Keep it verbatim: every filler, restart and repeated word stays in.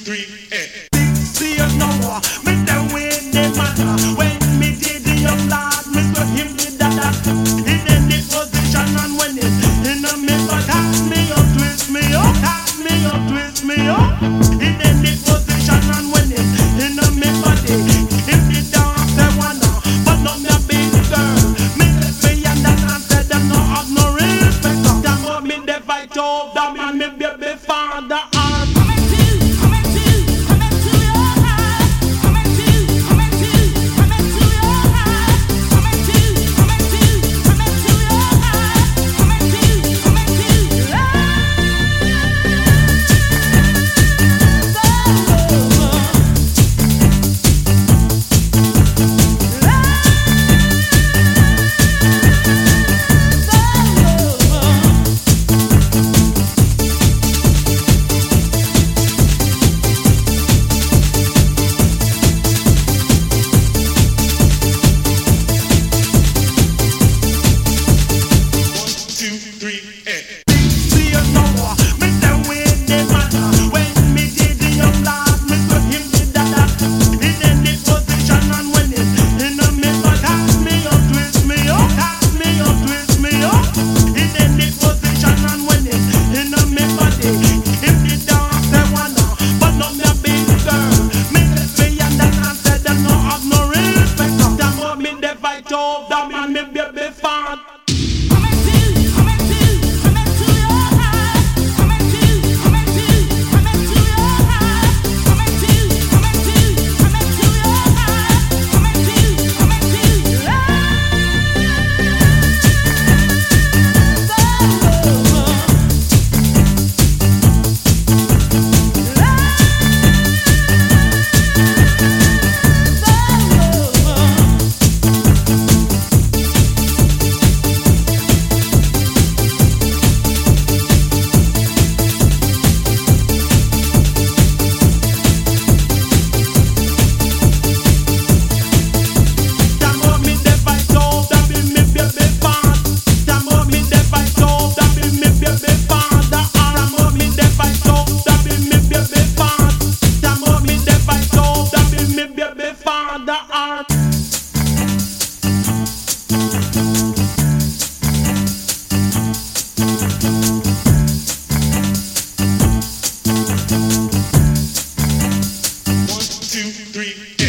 three, and See you know, me the way they matter. When me did the young lad, me saw him did that. He in the position and when it in the middle, tap me up, twist me up, tap me up, twist me up. He in the position and when it in the middle, if the dance they wanna, but not me a big girl. Me let me and that and said them no have no respect. Them want me the fight over, them and me baby father. That man me baby fan. two, three.